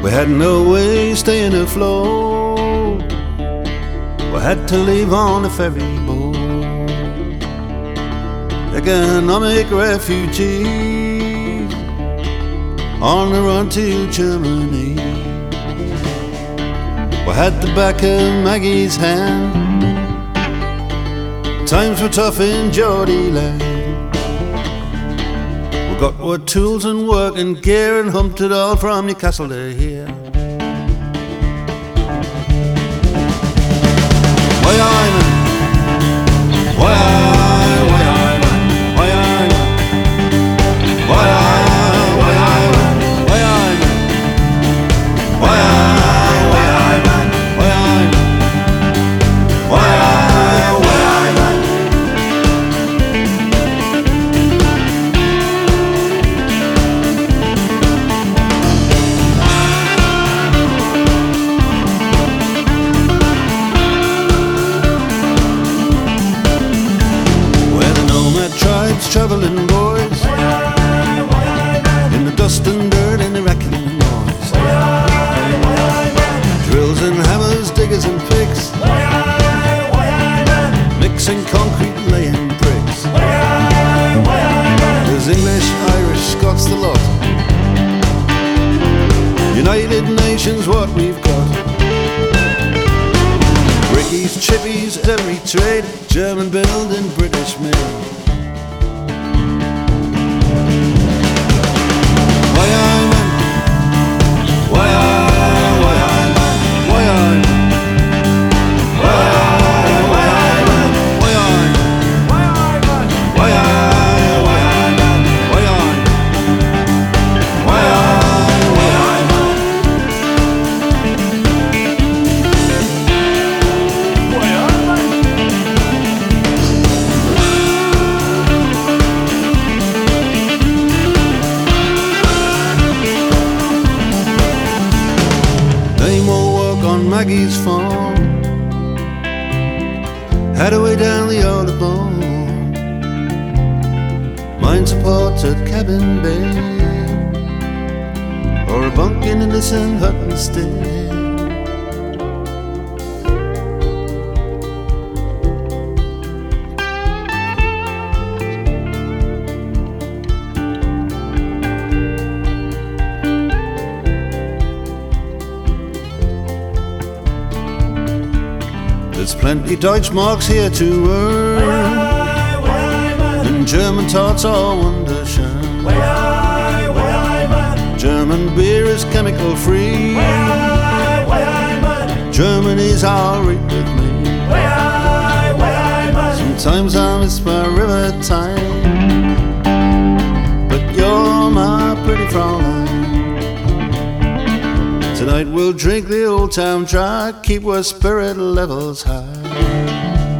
We had no way staying afloat. We had to leave on a ferry boat. Economic refugees on the run to Germany. We had the back of Maggie's hand. Times were tough in Geordie land. We got our tools and work and gear and humped it all from Newcastle to here. Why I man, why I man, why I man, why I man, why I man, why I man, why I man, why I man, why I man. Tribes travelling boys in the dust and dirt and the wrecking noise. Drills and hammers, diggers and picks, mixing concrete, laying bricks. There's English, Irish, Scots, the lot. United Nations, what we've got. Brickies, chippies, every trade, German building, British made. Maggie's farm, had a way down the Audubon, mine support at Cabin Bay, or a bunk in Ellison hut instead. There's plenty Deutschmarks here to earn, and German tarts are wunderschön. German beer is chemical free. Germany's alright with me. Sometimes I miss my river time, but you're my pretty Fraulein. Tonight we'll drink the old town dry, keep our spirit levels high.